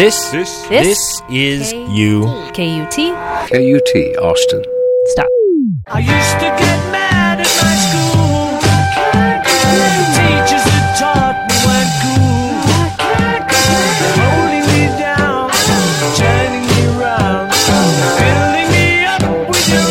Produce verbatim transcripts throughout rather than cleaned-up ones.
This, This, this, this is K- you. K U T. K U T, Austin. Stop. I used to get mad at my school. The teachers that taught me weren't cool. Holding me down, turning me round, filling me up with your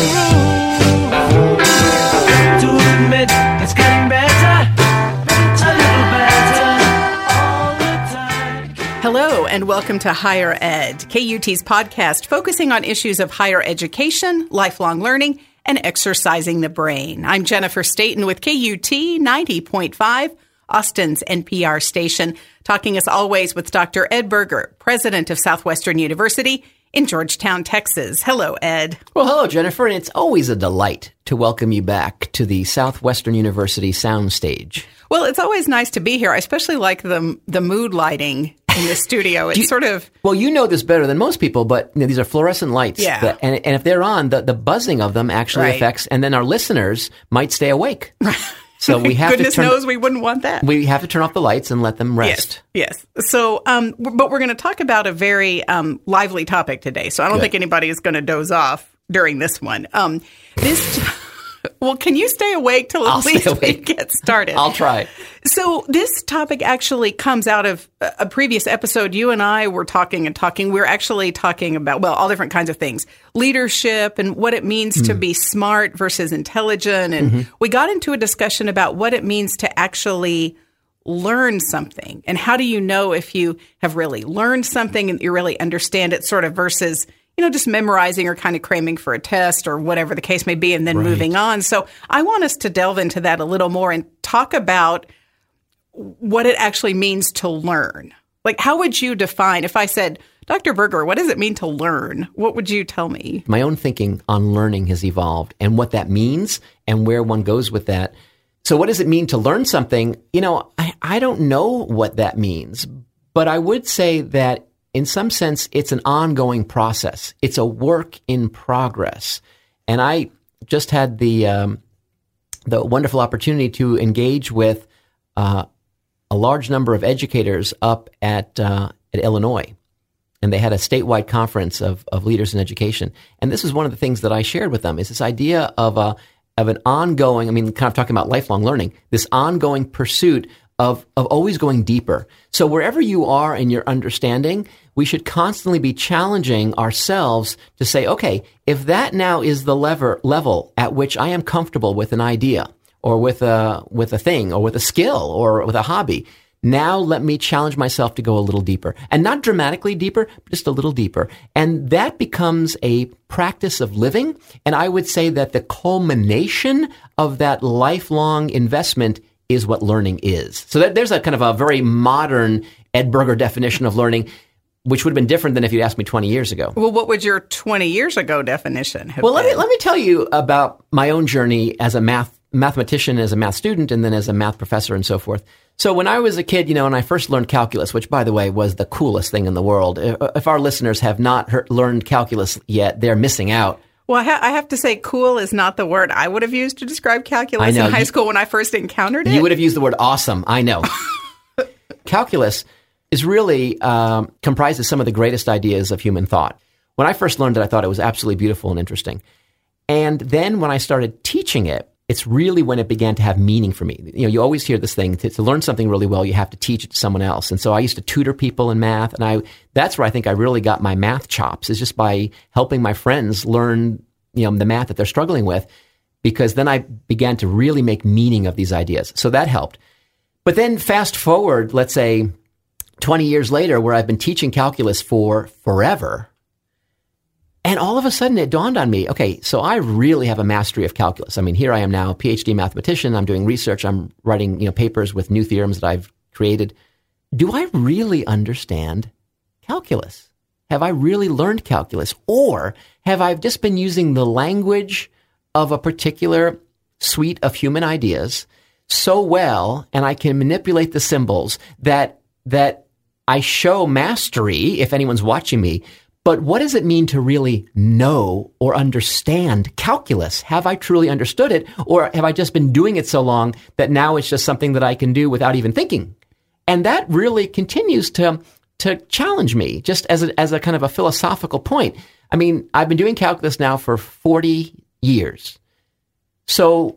rule. To admit it's getting better, a little better all the time. Hello, and welcome to Higher Ed, K U T's podcast focusing on issues of higher education, lifelong learning, and exercising the brain. I'm Jennifer Staten with K U T ninety point five, Austin's N P R station, talking as always with Doctor Ed Berger, president of Southwestern University in Georgetown, Texas. Hello, Ed. Well, hello, Jennifer, and it's always a delight to welcome you back to the Southwestern University soundstage. Well, it's always nice to be here. I especially like the the mood lighting in the studio. It's you, sort of... Well, you know this better than most people, but you know, these are fluorescent lights. Yeah. That, and, and if they're on, the, the buzzing of them actually Right. affects, and then our listeners might stay awake. So we have Goodness to turn, knows we wouldn't want that. we have to turn off the lights and let them rest. Yes, yes. So, um, w- but we're going to talk about a very um, lively topic today. So I don't Good. think anybody is going to doze off during this one. Um, this, well, can you stay awake till at I'll stay least we awake. get started? I'll try. So this topic actually comes out of a a previous episode. You and I were talking and talking. We're actually talking about, well, all different kinds of things. Leadership and what it means Mm. to be smart versus intelligent. And Mm-hmm. we got into a discussion about what it means to actually learn something. And how do you know if you have really learned something and you really understand it, sort of versus, you know, just memorizing or kind of cramming for a test or whatever the case may be and then Right. moving on. So I want us to delve into that a little more and talk about what it actually means to learn. Like, how would you define, if I said, Doctor Berger, what does it mean to learn? What would you tell me? My own thinking on learning has evolved and what that means and where one goes with that. So what does it mean to learn something? You know, I, I don't know what that means, but I would say that in some sense, it's an ongoing process. It's a work in progress. And I just had the um, the wonderful opportunity to engage with uh, a large number of educators up at uh, at Illinois. And they had a statewide conference of, of leaders in education. And this is one of the things that I shared with them, is this idea of a of an ongoing, I mean, kind of talking about lifelong learning, this ongoing pursuit of of always going deeper. So wherever you are in your understanding, we should constantly be challenging ourselves to say, okay, if that now is the lever level at which I am comfortable with an idea or with a with a thing or with a skill or with a hobby, now let me challenge myself to go a little deeper, and not dramatically deeper, but just a little deeper. And that becomes a practice of living. And I would say that the culmination of that lifelong investment is what learning is. So that, there's a kind of a very modern Ed Berger definition of learning, which would have been different than if you'd asked me twenty years ago. Well, what would your twenty years ago definition have Well, let me been? let me tell you about my own journey as a math mathematician, as a math student, and then as a math professor and so forth. So when I was a kid, you know, and I first learned calculus, which, by the way, was the coolest thing in the world. If our listeners have not heard, learned calculus yet, they're missing out. Well, I, ha- I have to say, cool is not the word I would have used to describe calculus I know. in high You- school when I first encountered it. You would have used the word awesome. I know. Calculus is really um, comprises some of the greatest ideas of human thought. When I first learned it, I thought it was absolutely beautiful and interesting. And then when I started teaching it, it's really when it began to have meaning for me. You know, you always hear this thing, to, to learn something really well, you have to teach it to someone else. And so I used to tutor people in math, and I that's where I think I really got my math chops, is just by helping my friends learn, you know, the math that they're struggling with, because then I began to really make meaning of these ideas. So that helped. But then fast forward, let's say twenty years later, where I've been teaching calculus for forever, and all of a sudden it dawned on me, okay, so I really have a mastery of calculus. I mean, here I am now, a PhD mathematician. I'm doing research. I'm writing, you know, papers with new theorems that I've created. Do I really understand calculus? Have I really learned calculus? Or have I just been using the language of a particular suite of human ideas so well, and I can manipulate the symbols that that I show mastery if anyone's watching me? But what does it mean to really know or understand calculus? Have I truly understood it, or have I just been doing it so long that now it's just something that I can do without even thinking? And that really continues to to challenge me, just as a, as a kind of a philosophical point. I mean, I've been doing calculus now for forty years. So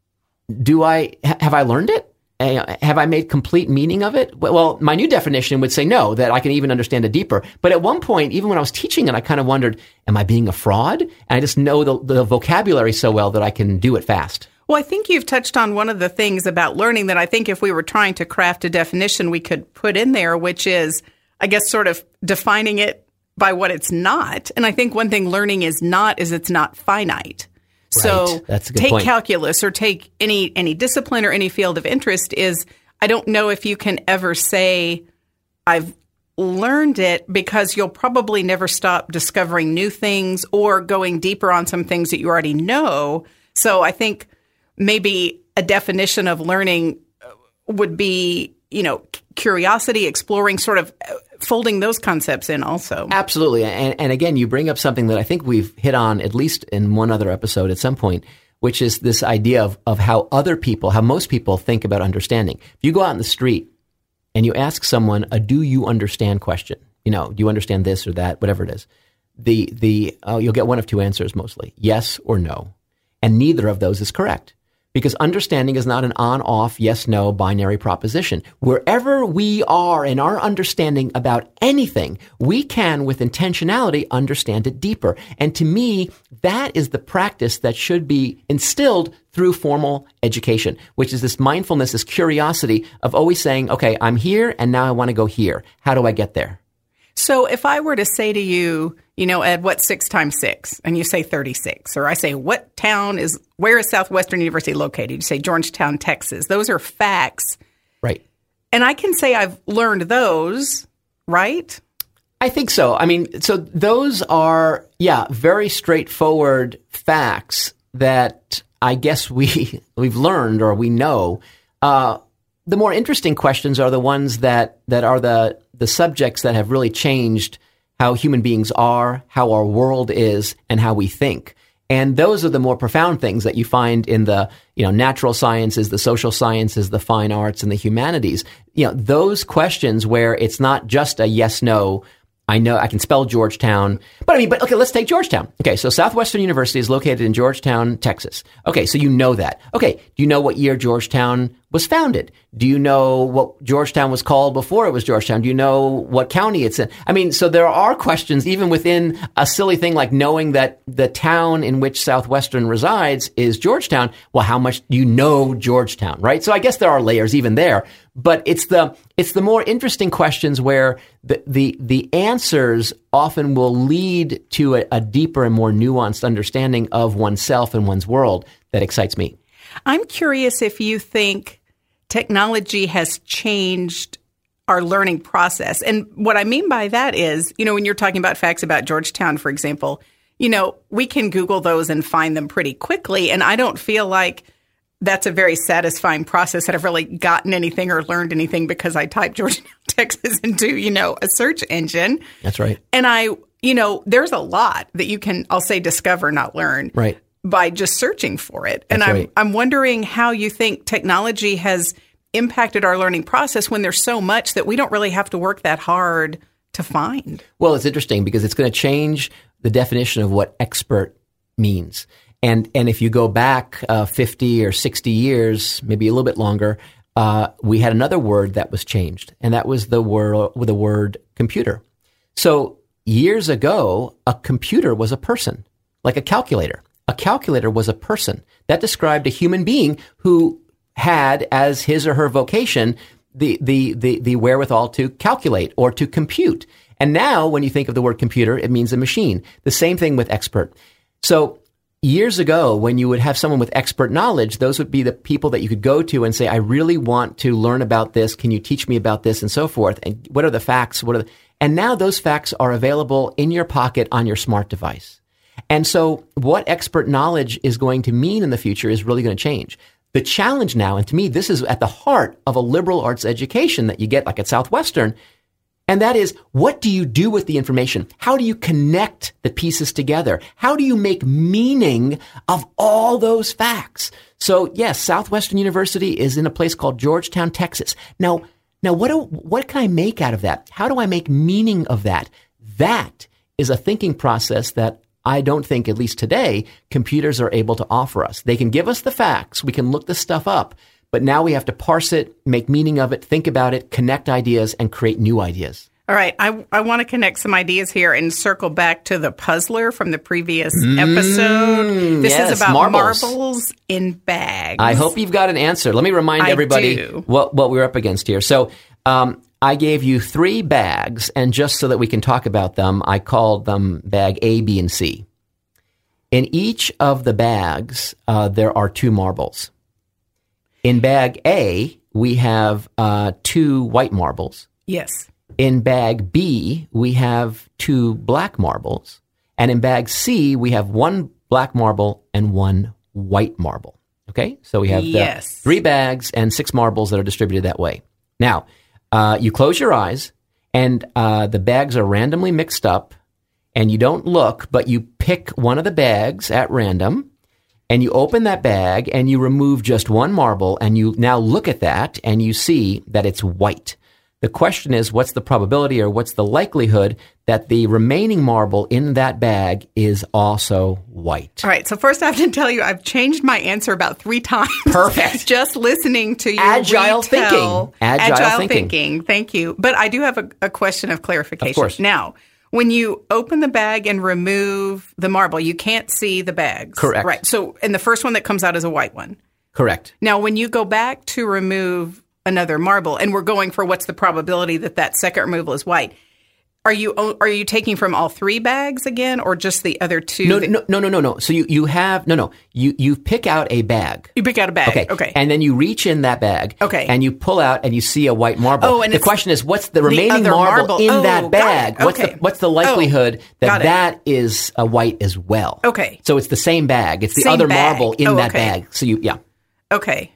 do I, have I learned it? Have I made complete meaning of it? Well, my new definition would say no, that I can even understand it deeper. But at one point, even when I was teaching it, I kind of wondered, am I being a fraud? And I just know the, the vocabulary so well that I can do it fast. Well, I think you've touched on one of the things about learning that I think if we were trying to craft a definition we could put in there, which is, I guess, sort of defining it by what it's not. And I think one thing learning is not is it's not finite. So Right. That's a good take point. calculus or take any any discipline or any field of interest is, I don't know if you can ever say, I've learned it, because you'll probably never stop discovering new things or going deeper on some things that you already know. So I think maybe a definition of learning would be, you know, curiosity, exploring, sort of folding those concepts in also. Absolutely. And, and again, you bring up something that I think we've hit on at least in one other episode at some point, which is this idea of, of how other people, how most people think about understanding. If you go out in the street and you ask someone a do you understand question, you know, do you understand this or that, whatever it is, the, the uh, you'll get one of two answers mostly, yes or no. And neither of those is correct. Because understanding is not an on-off, yes-no binary proposition. Wherever we are in our understanding about anything, we can, with intentionality, understand it deeper. And to me, that is the practice that should be instilled through formal education, which is this mindfulness, this curiosity of always saying, okay, I'm here and now I want to go here. How do I get there? So if I were to say to you, you know, Ed, what's six times six? And you say thirty-six. Or I say, what town is, where is Southwestern University located? You say Georgetown, Texas. Those are facts. Right. And I can say I've learned those, right? I think so. I mean, so those are, yeah, very straightforward facts that I guess we, we've learned or we know. Uh, the more interesting questions are the ones that, that are the, the subjects that have really changed how human beings are, how our world is, and how we think. And those are the more profound things that you find in the, you know, natural sciences, the social sciences, the fine arts, and the humanities. You know, those questions where it's not just a yes, no, I know I can spell Georgetown, but I mean, but okay, let's take Georgetown. Okay, so Southwestern University is located in Georgetown, Texas. Okay, so you know that. Okay, do you know what year Georgetown was founded? Do you know what Georgetown was called before it was Georgetown? Do you know what county it's in? I mean, so there are questions even within a silly thing like knowing that the town in which Southwestern resides is Georgetown. Well, how much do you know Georgetown, right? So I guess there are layers even there, but it's the it's the more interesting questions where the the, the answers often will lead to a, a deeper and more nuanced understanding of oneself and one's world that excites me. I'm curious if you think technology has changed our learning process. And what I mean by that is, you know, when you're talking about facts about Georgetown, for example, you know, we can Google those and find them pretty quickly. And I don't feel like that's a very satisfying process that I've really gotten anything or learned anything because I type Georgetown, Texas into, you know, a search engine. That's right. And I, you know, there's a lot that you can, I'll say, discover, not learn. Right. By just searching for it. And That's I'm right. I'm wondering how you think technology has impacted our learning process when there's so much that we don't really have to work that hard to find. Well, it's interesting because it's going to change the definition of what expert means. And and if you go back uh, fifty or sixty years, maybe a little bit longer, uh, we had another word that was changed, and that was the word the word computer. So years ago, a computer was a person, like a calculator. A calculator was a person. That described a human being who had as his or her vocation the, the, the, the wherewithal to calculate or to compute. And now when you think of the word computer, it means a machine. The same thing with expert. So years ago, when you would have someone with expert knowledge, those would be the people that you could go to and say, I really want to learn about this. Can you teach me about this and so forth? And what are the facts? What are the, and now those facts are available in your pocket on your smart device. And so what expert knowledge is going to mean in the future is really going to change. The challenge now, and to me, this is at the heart of a liberal arts education that you get like at Southwestern, and that is, what do you do with the information? How do you connect the pieces together? How do you make meaning of all those facts? So yes, Southwestern University is in a place called Georgetown, Texas. Now, Now, what do, what can I make out of that? How do I make meaning of that? That is a thinking process that I don't think, at least today, computers are able to offer us. They can give us the facts. We can look this stuff up. But now we have to parse it, make meaning of it, think about it, connect ideas, and create new ideas. All right. I, I want to connect some ideas here and circle back to the puzzler from the previous episode. This yes, is about marbles. marbles in bags. I hope you've got an answer. Let me remind I everybody do. what, what we're up against here. So um, I gave you three bags, and just so that we can talk about them, I called them bag A, B, and C. In each of the bags, uh, there are two marbles. In bag A, we have uh, two white marbles. Yes. In bag B, we have two black marbles. And in bag C, we have one black marble and one white marble. Okay? So we have the Yes. three bags and six marbles that are distributed that way. Now, uh, you close your eyes, and uh, the bags are randomly mixed up, and you don't look, but you pick one of the bags at random, and you open that bag, and you remove just one marble, and you now look at that, and you see that it's white. The question is, what's the probability or what's the likelihood that the remaining marble in that bag is also white? All right. So first I have to tell you, I've changed my answer about three times. Perfect. Just listening to you. Agile retell. thinking. Agile thinking. thinking. Thank you. But I do have a, a question of clarification. Of course. Now, when you open the bag and remove the marble, you can't see the bags. Correct. Right. So, and the first one that comes out is a white one. Correct. Now, when you go back to remove another marble, and we're going for what's the probability that that second removal is white, are you are you taking from all three bags again, or just the other two? No, that- no, no, no, no, no. So you, you have, no, no. You, you pick out a bag. You pick out a bag. Okay. Okay. And then you reach in that bag. Okay. And you pull out and you see a white marble. Oh, and the it's question is, what's the remaining other marble, marble. in Oh, that got bag? it. What's Okay. the what's the Oh, likelihood got that it. that is a white as well? Okay. So it's the same bag. It's the Same other bag. marble in Oh, that okay. bag. So you, yeah. Okay.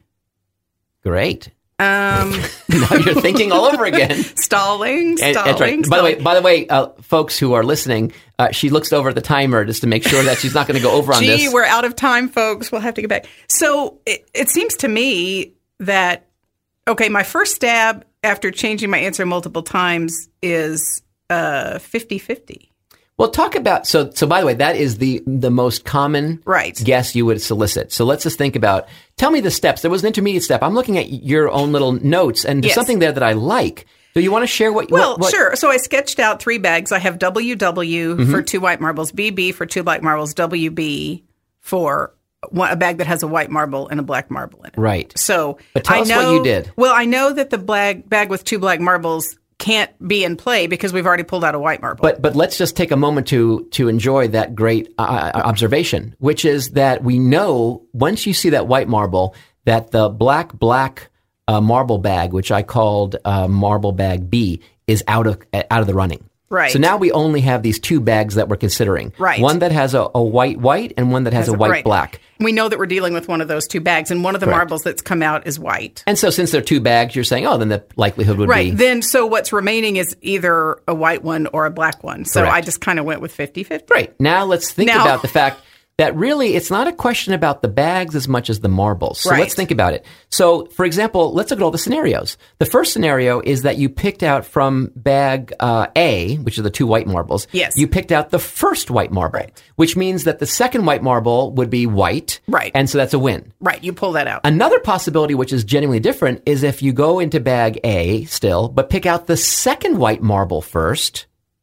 Great. Um, Now you're thinking all over again. stalling, And- stalling. that's right. By the way, by the way, uh, folks who are listening, uh, she looks over at the timer just to make sure that she's not going to go over on Gee, this. we're out of time, folks. We'll have to get back. So it, it seems to me that, okay, my first stab after changing my answer multiple times is uh, fifty-fifty. Well, talk about, so, so by the way, that is the, the most common Right. guess you would solicit. So let's just think about, tell me the steps. There was an intermediate step. I'm looking at your own little notes, and there's Yes. something there that I like. Do you want to share what, Well, what, what sure. So I sketched out three bags. I have W W Mm-hmm. for two white marbles, B B for two black marbles, W B for one, a bag that has a white marble and a black marble in it. Right. So But tell I us know, what you did. Well, I know that the bag, bag with two black marbles can't be in play because we've already pulled out a white marble. But but let's just take a moment to to enjoy that great uh, observation, which is that we know once you see that white marble that the black black uh, marble bag, which I called uh, marble bag B, is out of out of the running. Right. So now we only have these two bags that we're considering. Right. One that has a, a white white and one that has, Has a a- white right. black. we know that we're dealing with one of those two bags, and one of the Correct. marbles that's come out is white. And so since there are two bags, you're saying, oh, then the likelihood would Right. be Then, so what's remaining is either a white one or a black one. So Correct. I just kind of went with fifty-fifty. Great. Now let's think Now- about the fact that really it's not a question about the bags as much as the marbles. So Right. let's think about it. So, for example, let's look at all the scenarios. The first scenario is that you picked out from bag uh, A, which are the two white marbles. Yes. You picked out the first white marble, Right. which means that the second white marble would be white. Right. And so that's a win. Right. You pull that out. Another possibility, which is genuinely different, is if you go into bag A still, but pick out the second white marble first,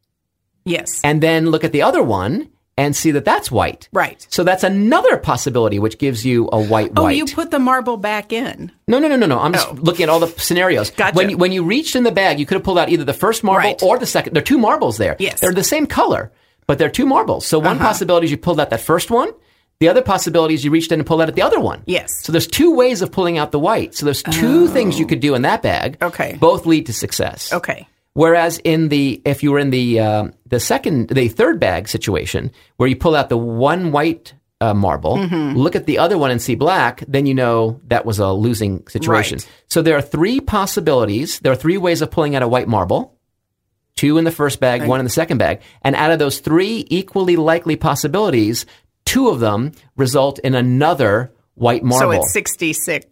Yes. and then look at the other one and see that that's white. Right. So that's another possibility, which gives you a white Oh, white. you put the marble back in. no, no, no, no, no. I'm just Oh. looking at all the scenarios. Gotcha. When you, when you reached in the bag, you could have pulled out either the first marble Right. or the second. There are two marbles there. Yes. They're the same color, but they're two marbles. So one Uh-huh. possibility is you pulled out that first one. The other possibility is you reached in and pulled out at the other one. Yes. So there's two ways of pulling out the white. So there's two things you could do in that bag. Okay. Both lead to success. Okay. Whereas in the if you were in the um, the second the third bag situation where you pull out the one white uh, marble, Mm-hmm. look at the other one and see black, then you know that was a losing situation. Right. So there are three possibilities. There are three ways of pulling out a white marble. Two in the first bag, one in the second bag, and out of those three equally likely possibilities, two of them result in another white marble. So it's sixty-six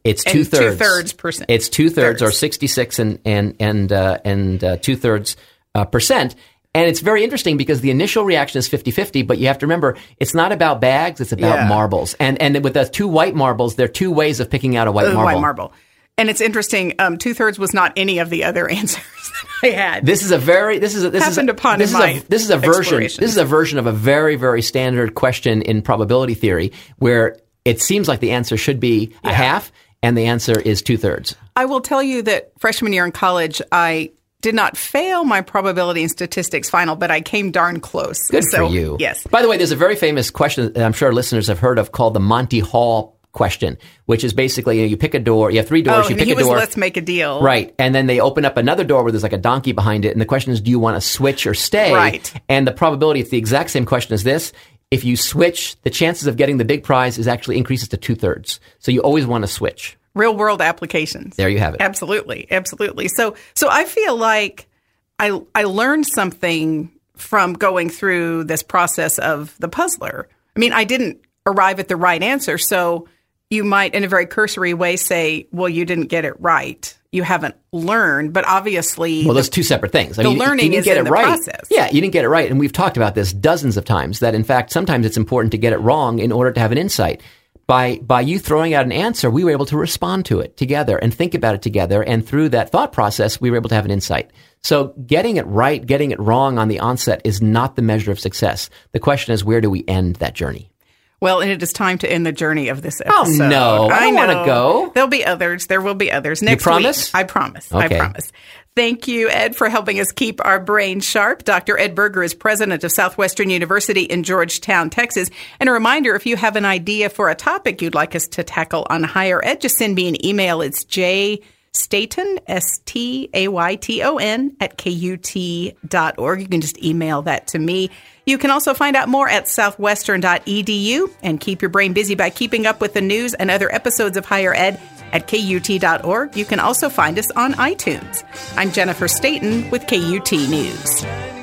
It's And two thirds. two-thirds percent. It's two thirds, or Thirds. sixty-six and and and uh, and uh, two thirds uh, percent. And it's very interesting because the initial reaction is fifty-fifty, but you have to remember it's not about bags; it's about Yeah. marbles. And and with the two white marbles, there are two ways of picking out a white The marble. white marble. And it's interesting. Um, two thirds was not any of the other answers that I had. This is a very this is a, this Happened is a, upon this in is my a this is a version explorations. this is a version of a very very standard question in probability theory where it seems like the answer should be a Yeah. half and the answer is two thirds. I will tell you that freshman year in college, I did not fail my probability and statistics final, but I came darn close. Good So, for you. Yes. By the way, there's a very famous question that I'm sure listeners have heard of called the Monty Hall question, which is basically you, know, you pick a door. You have three doors. Oh, you and pick he a was door. let's make a deal. Right. And then they open up another door where there's like a donkey behind it. And the question is, do you want to switch or stay? Right. And the probability, it's the exact same question as this. If you switch, the chances of getting the big prize is actually increases to two thirds. So you always want to switch. Real world applications. There you have it. Absolutely. Absolutely. So, so I feel like I, I learned something from going through this process of the puzzler. I mean, I didn't arrive at the right answer. So you might, in a very cursory way, say, well, you didn't get it right. You haven't learned. But obviously, Well, those two separate things. I the mean, you- learning you didn't is get in it the right. process. Yeah, you didn't get it right. And we've talked about this dozens of times, that in fact, sometimes it's important to get it wrong in order to have an insight. By by you throwing out an answer, we were able to respond to it together and think about it together. And through that thought process, we were able to have an insight. So getting it right, getting it wrong on the onset is not the measure of success. The question is, where do we end that journey? well, and it is time to end the journey of this Oh, episode. no. I don't wanna know. go. There'll be others. There will be others. Next promise? week. I promise. Okay. I promise. Thank you, Ed, for helping us keep our brain sharp. Doctor Ed Berger is president of Southwestern University in Georgetown, Texas. And a reminder, if you have an idea for a topic you'd like us to tackle on Higher Ed, just send me an email. It's J Staton, S T A Y T O N, at K U T dot org. You can just email that to me. You can also find out more at southwestern dot e d u and keep your brain busy by keeping up with the news and other episodes of Higher Ed at K U T dot org. You can also find us on iTunes. I'm Jennifer Staton with K U T News.